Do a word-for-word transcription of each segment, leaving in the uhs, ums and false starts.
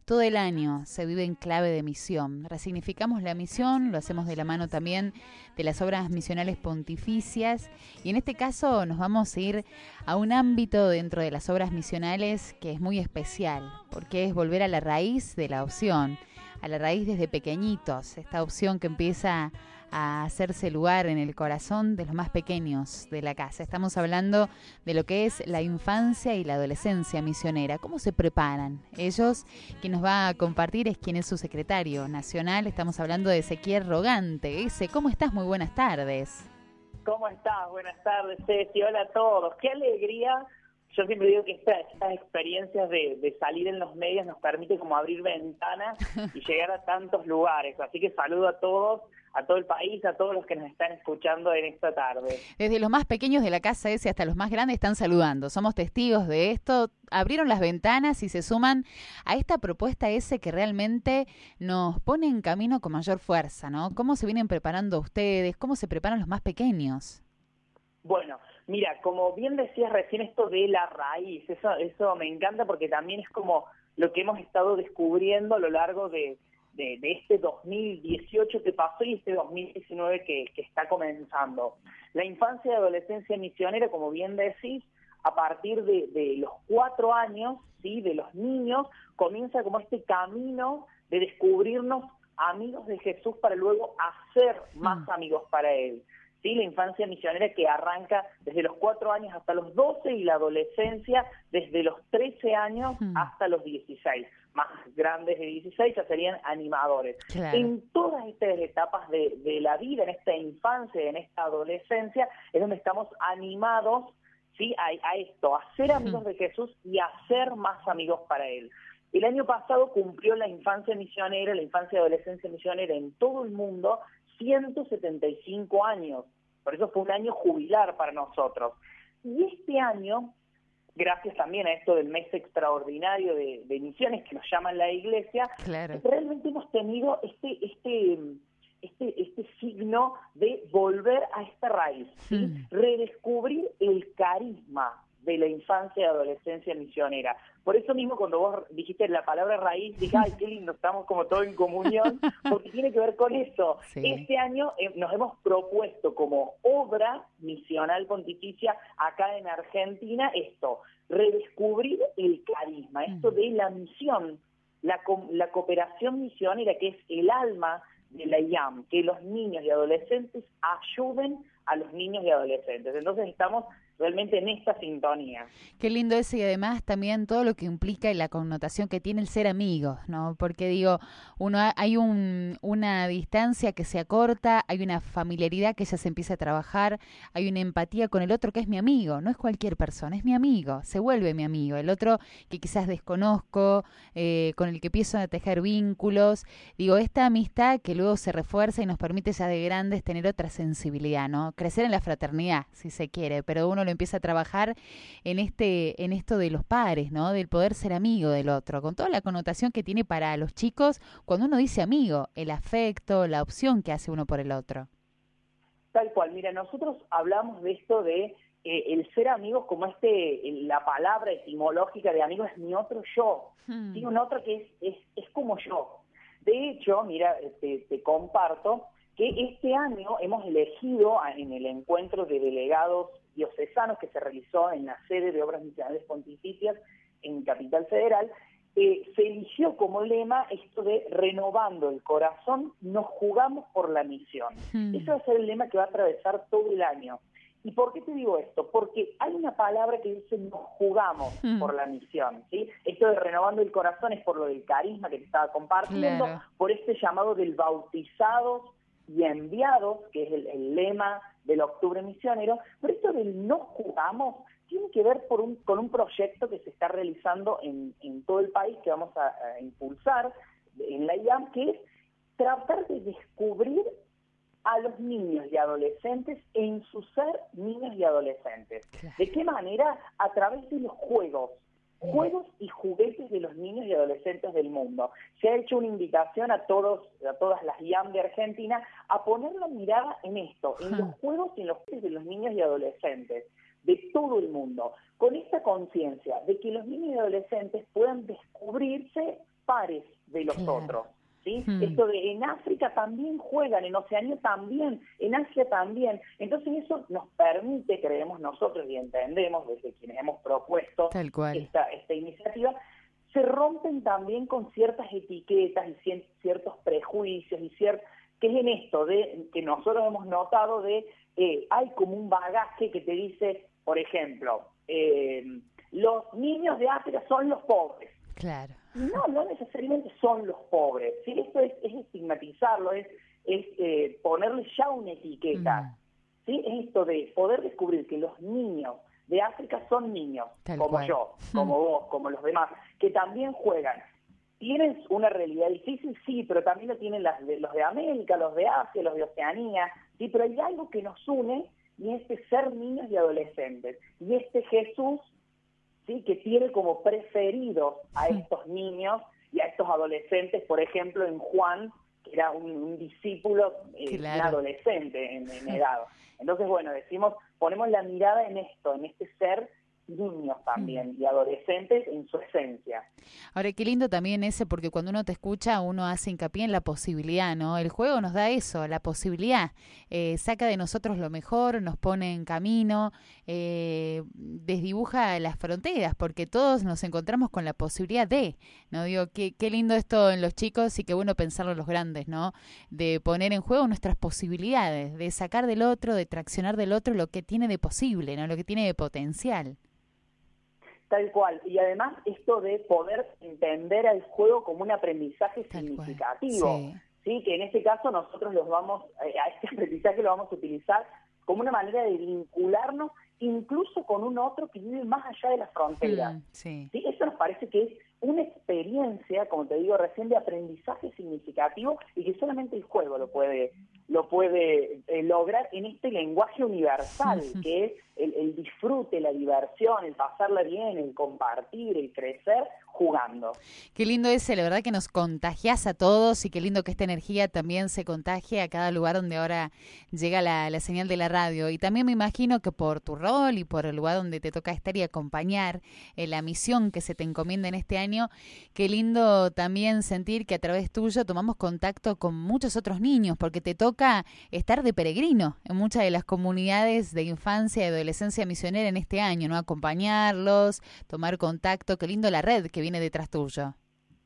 Todo el año se vive en clave de misión. Resignificamos la misión, lo hacemos de la mano también de las obras misionales pontificias y en este caso nos vamos a ir a un ámbito dentro de las obras misionales que es muy especial, porque es volver a la raíz de la adopción, a la raíz desde pequeñitos, esta opción que empieza a hacerse lugar en el corazón de los más pequeños de la casa. Estamos hablando de lo que es la infancia y la adolescencia misionera. ¿Cómo se preparan? Ellos, quien nos va a compartir es quien es su secretario nacional. Estamos hablando de Ezequiel Rogante. Ese, ¿cómo estás? Muy buenas tardes. ¿Cómo estás? Buenas tardes, Ceci. Hola a todos. Qué alegría. Yo siempre digo que esta, estas experiencias de, de salir en los medios nos permite como abrir ventanas y llegar a tantos lugares. Así que saludo a todos, a todo el país, a todos los que nos están escuchando en esta tarde. Desde los más pequeños de la casa ese hasta los más grandes están saludando. Somos testigos de esto. Abrieron las ventanas y se suman a esta propuesta ese que realmente nos pone en camino con mayor fuerza, ¿no? ¿Cómo se vienen preparando ustedes? ¿Cómo se preparan los más pequeños? Bueno, mira, como bien decías recién, esto de la raíz, eso, eso me encanta porque también es como lo que hemos estado descubriendo a lo largo de, de, de este dos mil dieciocho que pasó y este dos mil diecinueve que, que está comenzando. La infancia y adolescencia misionera, como bien decís, a partir de, de los cuatro años, ¿sí?, de los niños, comienza como este camino de descubrirnos amigos de Jesús para luego hacer más amigos para Él. Sí, la infancia misionera que arranca desde los cuatro años hasta los doce y la adolescencia desde los trece años mm. hasta los dieciséis. Más grandes de dieciséis ya serían animadores. Claro. En todas estas etapas de, de la vida, en esta infancia, en esta adolescencia, es donde estamos animados, ¿sí?, a, a esto, a ser amigos mm. de Jesús y a ser más amigos para Él. El año pasado cumplió la infancia misionera, la infancia y adolescencia misionera en todo el mundo, ciento setenta y cinco años. Por eso fue un año jubilar para nosotros. Y este año, gracias también a esto del mes extraordinario de, de misiones que nos llaman la Iglesia, claro, realmente hemos tenido este este este este signo de volver a esta raíz, ¿sí? Mm. Redescubrir el carisma de la infancia y adolescencia misionera. Por eso mismo cuando vos dijiste la palabra raíz, dije, ay, qué lindo, estamos como todos en comunión, porque tiene que ver con eso. Sí. Este año eh, nos hemos propuesto como obra misional pontificia acá en Argentina esto, redescubrir el carisma, esto de la misión, la, la cooperación misionera, que es el alma de la I A M, que los niños y adolescentes ayuden a los niños y adolescentes. Entonces estamos realmente en esta sintonía. Qué lindo eso y además también todo lo que implica y la connotación que tiene el ser amigos, ¿no? Porque digo, uno hay un, una distancia que se acorta, hay una familiaridad que ya se empieza a trabajar, hay una empatía con el otro que es mi amigo, no es cualquier persona, es mi amigo, se vuelve mi amigo, el otro que quizás desconozco, eh, con el que empiezo a tejer vínculos, digo, esta amistad que luego se refuerza y nos permite ya de grandes tener otra sensibilidad, ¿no? Crecer en la fraternidad, si se quiere, pero uno lo empieza a trabajar en este en esto de los pares, ¿no? Del poder ser amigo del otro, con toda la connotación que tiene para los chicos cuando uno dice amigo, el afecto, la opción que hace uno por el otro. Tal cual, mira, nosotros hablamos de esto de eh, el ser amigos como este, la palabra etimológica de amigo es mi otro yo, hmm. ¿sí? Un otro que es, es, es como yo. De hecho, mira, te, te comparto que este año hemos elegido en el encuentro de delegados diocesanos que se realizó en la sede de Obras Misionales Pontificias en Capital Federal, eh, se eligió como lema esto de renovando el corazón, nos jugamos por la misión. Mm. Ese va a ser el lema que va a atravesar todo el año. ¿Y por qué te digo esto? Porque hay una palabra que dice nos jugamos mm. por la misión, ¿sí? Esto de renovando el corazón es por lo del carisma que te estaba compartiendo, claro, por este llamado del bautizados y enviados, que es el, el lema del Octubre Misionero, pero esto del no jugamos tiene que ver por un, con un proyecto que se está realizando en, en todo el país, que vamos a, a impulsar en la I A M, que es tratar de descubrir a los niños y adolescentes en su ser niños y adolescentes. Claro. ¿De qué manera? A través de los juegos. Juegos y juguetes de los niños y adolescentes del mundo. Se ha hecho una invitación a todos, a todas las I A M de Argentina a poner la mirada en esto, en los juegos y en los juguetes de los niños y adolescentes de todo el mundo, con esta conciencia de que los niños y adolescentes puedan descubrirse pares de los claro. otros. ¿Sí? Hmm. Esto de en África también juegan, en Oceanía también, en Asia también. Entonces eso nos permite, creemos nosotros y entendemos desde quienes hemos propuesto Tal cual. esta, esta iniciativa, se rompen también con ciertas etiquetas y cien, ciertos prejuicios y cier, que es en esto de que nosotros hemos notado de eh, hay como un bagaje que te dice, por ejemplo, eh, los niños de África son los pobres. Claro. No, no necesariamente son los pobres. ¿Sí? Esto es, es estigmatizarlo, es, es eh, ponerle ya una etiqueta. Mm. ¿Sí? Es esto de poder descubrir que los niños de África son niños, Tal como cual. yo, como Mm. vos, como los demás, que también juegan. ¿Tienen una realidad difícil? Sí, pero también lo tienen las de, los de América, los de Asia, los de Oceanía. Sí, pero hay algo que nos une y es de ser niños y adolescentes. Y este Jesús, ¿sí?, que tiene como preferidos a estos niños y a estos adolescentes, por ejemplo, en Juan, que era un, un discípulo, eh, Claro. un adolescente en, en edad. Entonces, bueno, decimos, ponemos la mirada en esto, en este ser niños también y adolescentes en su esencia. Ahora, qué lindo también ese, porque cuando uno te escucha, uno hace hincapié en la posibilidad, ¿no? El juego nos da eso, la posibilidad. Eh, saca de nosotros lo mejor, nos pone en camino, eh, desdibuja las fronteras, porque todos nos encontramos con la posibilidad de, ¿no? Digo, qué, qué lindo esto en los chicos y qué bueno pensarlo en los grandes, ¿no? De poner en juego nuestras posibilidades, de sacar del otro, de traccionar del otro lo que tiene de posible, ¿no? Lo que tiene de potencial. Tal cual. Y además esto de poder entender al juego como un aprendizaje Tal significativo. cual. Sí. Sí, que en este caso nosotros los vamos, eh, a este aprendizaje lo vamos a utilizar como una manera de vincularnos incluso con un otro que vive más allá de las fronteras. Mm, sí. ¿Sí? Eso nos parece que es una experiencia, como te digo recién, de aprendizaje significativo y que solamente el juego lo puede lo puede eh, lograr en este lenguaje universal, que es el, el disfrute, la diversión, el pasarla bien, el compartir, el crecer jugando. Qué lindo ese, la verdad que nos contagias a todos y qué lindo que esta energía también se contagie a cada lugar donde ahora llega la, la señal de la radio. Y también me imagino que por tu rol y por el lugar donde te toca estar y acompañar eh, la misión que se te encomienda en este año, qué lindo también sentir que a través tuyo tomamos contacto con muchos otros niños, porque te toca estar de peregrino en muchas de las comunidades de infancia y adolescencia misionera en este año, ¿no? Acompañarlos, tomar contacto, qué lindo la red que viene detrás tuyo.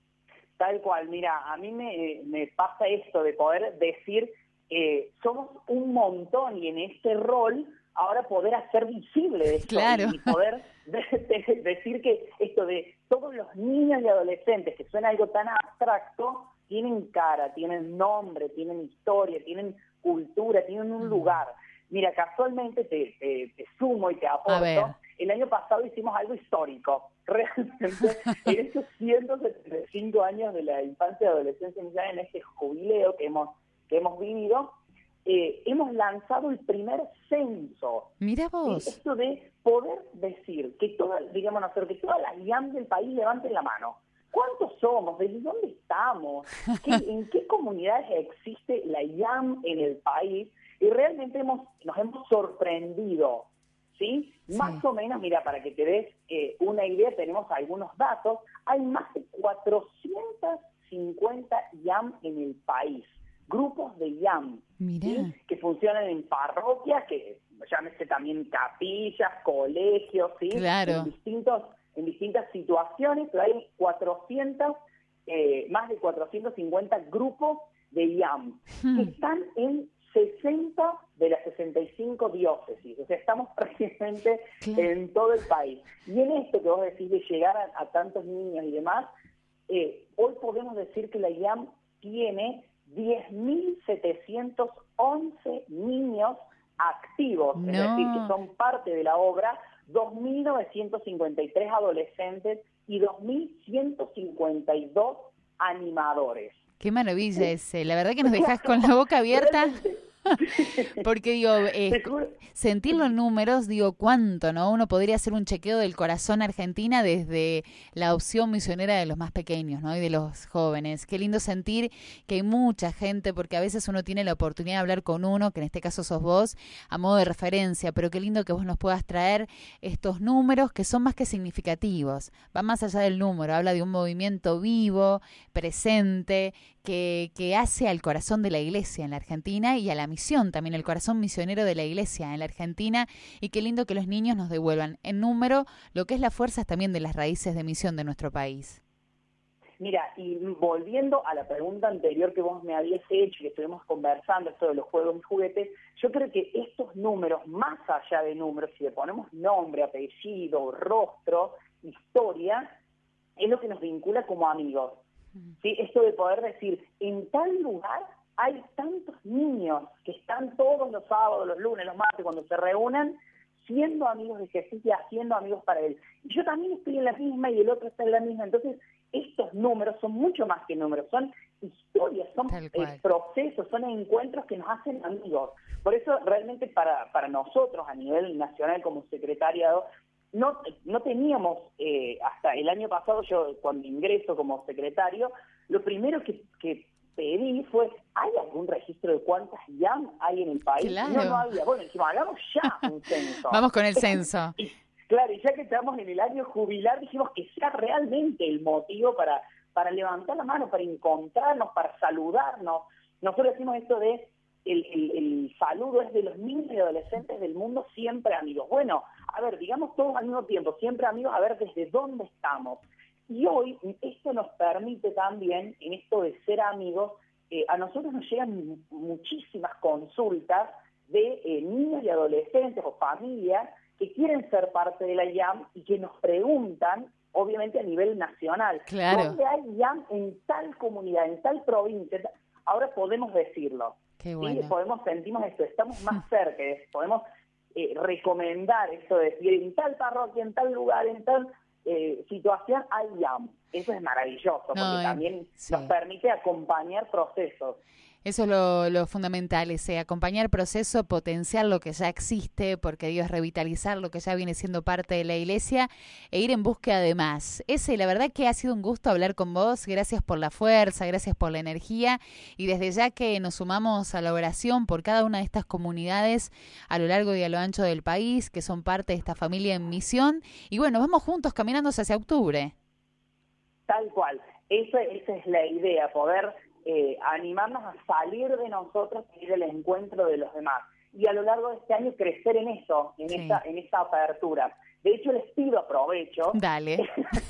Tal cual, mira, a mí me, me pasa esto de poder decir, eh, somos un montón y en este rol ahora poder hacer visible esto. Claro. Y poder de, de, decir que esto de todos los niños y adolescentes, que suena algo tan abstracto, tienen cara, tienen nombre, tienen historia, tienen cultura, tienen un lugar. Mira, casualmente te, te, te sumo y te aporto. El año pasado hicimos algo histórico. Realmente, en estos ciento setenta y cinco años de la infancia y adolescencia, ya en este jubileo que hemos, que hemos vivido, eh, hemos lanzado el primer censo. Mira vos. ¿Sí? Esto de poder decir que toda, digamos, que toda la I A M del país levanten la mano. ¿Cuántos somos? ¿Desde dónde estamos? ¿Qué, ¿En qué comunidades existe la I A M en el país? Y realmente hemos, nos hemos sorprendido, ¿sí? Sí. Más o menos, mira, para que te des eh, una idea, tenemos algunos datos. Hay más de cuatrocientas cincuenta I A M en el país, grupos de I A M, ¿sí? Que funcionan en parroquias, que llámese también capillas, colegios, ¿sí? Claro. En distintos en distintas situaciones, pero hay cuatrocientos, eh, más de cuatrocientos cincuenta grupos de I A M hmm. que están en sesenta de las sesenta y cinco diócesis. O sea, estamos prácticamente claro. en todo el país. Y en esto que vos decís de llegar a, a tantos niños y demás, eh, hoy podemos decir que la I A M tiene diez mil setecientos once niños activos, no. es decir, que son parte de la obra, dos mil novecientos cincuenta y tres adolescentes y dos mil ciento cincuenta y dos animadores. Qué maravilla ese, la verdad que nos dejas con la boca abierta. Realmente, Porque digo, eh, sentirlo en números, digo, ¿cuánto, no? Uno podría hacer un chequeo del corazón argentina desde la opción misionera de los más pequeños, ¿no? Y de los jóvenes. Qué lindo sentir que hay mucha gente, porque a veces uno tiene la oportunidad de hablar con uno, que en este caso sos vos, a modo de referencia, pero qué lindo que vos nos puedas traer estos números que son más que significativos. Va más allá del número, habla de un movimiento vivo, presente, que, que hace al corazón de la iglesia en la Argentina y a la misión también, el corazón misionero de la iglesia en la Argentina, y qué lindo que los niños nos devuelvan en número lo que es la fuerza también de las raíces de misión de nuestro país. Mira, y volviendo a la pregunta anterior que vos me habías hecho y que estuvimos conversando, esto de los juegos y juguetes, yo creo que estos números, más allá de números, si le ponemos nombre, apellido, rostro, historia, es lo que nos vincula como amigos. ¿Sí? Esto de poder decir, en tal lugar hay tantos niños que están todos los sábados, los lunes, los martes, cuando se reúnan, siendo amigos de Jesús y haciendo amigos para Él. Y yo también estoy en la misma y el otro está en la misma. Entonces, estos números son mucho más que números, son historias, son eh, procesos, son encuentros que nos hacen amigos. Por eso, realmente, para, para nosotros, a nivel nacional, como secretariado, No, no teníamos, eh, hasta el año pasado, yo cuando ingreso como secretario, lo primero que, que pedí fue, ¿hay algún registro de cuántas I A M hay en el país? Claro. No, no había. Bueno, dijimos, hagamos ya un censo. Vamos con el censo. Y, claro, y ya que estamos en el año jubilar, dijimos que sea realmente el motivo para, para levantar la mano, para encontrarnos, para saludarnos. Nosotros decimos esto de, el, el, el saludo es de los niños y adolescentes del mundo siempre amigos. Bueno, a ver, digamos todos al mismo tiempo, siempre amigos, a ver desde dónde estamos. Y hoy esto nos permite también, en esto de ser amigos, eh, a nosotros nos llegan muchísimas consultas de eh, niños y adolescentes o familias que quieren ser parte de la I A M y que nos preguntan, obviamente a nivel nacional, claro. ¿dónde hay I A M en tal comunidad, en tal provincia? Ahora podemos decirlo. Qué bueno. ¿Sí? Podemos, sentimos esto, estamos más cerca, podemos eh, recomendar esto de decir en tal parroquia, en tal lugar, en tal eh, situación hay I A M. Eso es maravilloso, porque no, también sí. nos permite acompañar procesos. Eso es lo, lo fundamental, ese acompañar el proceso, potenciar lo que ya existe, porque Dios revitalizar lo que ya viene siendo parte de la iglesia e ir en búsqueda de más. Ese, la verdad que ha sido un gusto hablar con vos, gracias por la fuerza, gracias por la energía y desde ya que nos sumamos a la oración por cada una de estas comunidades a lo largo y a lo ancho del país, que son parte de esta familia en misión y bueno, vamos juntos caminando hacia octubre. Tal cual, esa, esa es la idea, poder... Eh, animarnos a salir de nosotros y ir al encuentro de los demás. Y a lo largo de este año crecer en eso, en, sí. esta, en esta apertura. De hecho, les pido, aprovecho, Dale.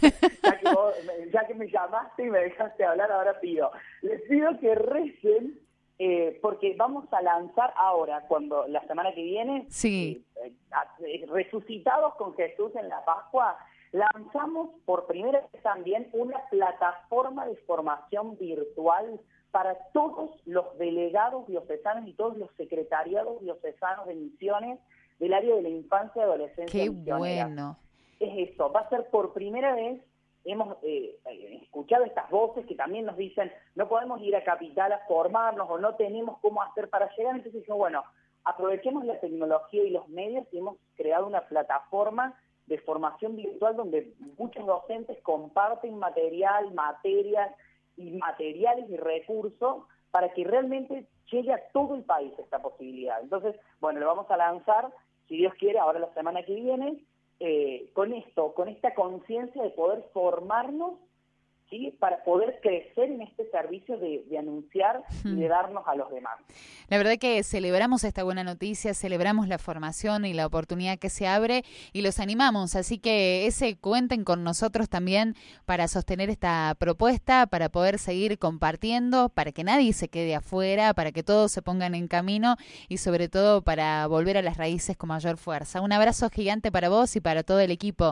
ya, que vos, ya que me llamaste y me dejaste hablar, ahora pido. Les pido que recen, eh, porque vamos a lanzar ahora, cuando la semana que viene, sí. eh, eh, resucitados con Jesús en la Pascua, lanzamos por primera vez también una plataforma de formación virtual para todos los delegados diocesanos y todos los secretariados diocesanos de misiones del área de la infancia y adolescencia. ¡Qué misionera. bueno! Es eso, va a ser por primera vez, hemos eh, escuchado estas voces que también nos dicen, no podemos ir a Capital a formarnos o no tenemos cómo hacer para llegar, entonces dijimos, bueno, aprovechemos la tecnología y los medios y hemos creado una plataforma de formación virtual donde muchos docentes comparten material, materias y materiales y recursos para que realmente llegue a todo el país esta posibilidad. Entonces, bueno, lo vamos a lanzar, si Dios quiere, ahora la semana que viene, eh, con esto, con esta conciencia de poder formarnos, ¿sí? Para poder crecer en este servicio de, de anunciar y de darnos a los demás. La verdad que celebramos esta buena noticia, celebramos la formación y la oportunidad que se abre y los animamos, así que ese cuenten con nosotros también para sostener esta propuesta, para poder seguir compartiendo, para que nadie se quede afuera, para que todos se pongan en camino y sobre todo para volver a las raíces con mayor fuerza. Un abrazo gigante para vos y para todo el equipo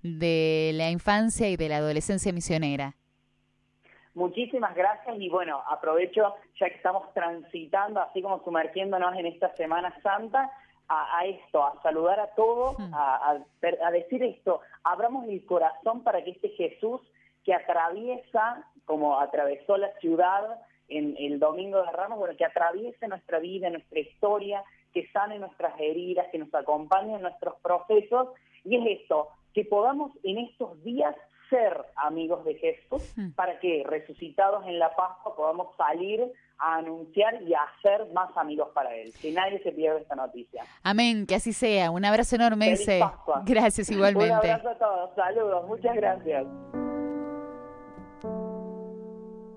de la infancia y de la adolescencia misionera. Muchísimas gracias y bueno, aprovecho ya que estamos transitando, así como sumergiéndonos en esta Semana Santa, a, a esto, a saludar a todos, hmm. a, a, a decir esto, abramos el corazón para que este Jesús que atraviesa, como atravesó la ciudad en el Domingo de Ramos, bueno, que atraviese nuestra vida, nuestra historia, que sane nuestras heridas, que nos acompañe en nuestros procesos, y es esto, que podamos en estos días ser amigos de Jesús, para que resucitados en la Pascua podamos salir a anunciar y a hacer más amigos para Él. Que nadie se pierda esta noticia. Amén, que así sea. Un abrazo enorme, Feliz ese. Pascua. Gracias igualmente. Un abrazo a todos. Saludos. Muchas gracias.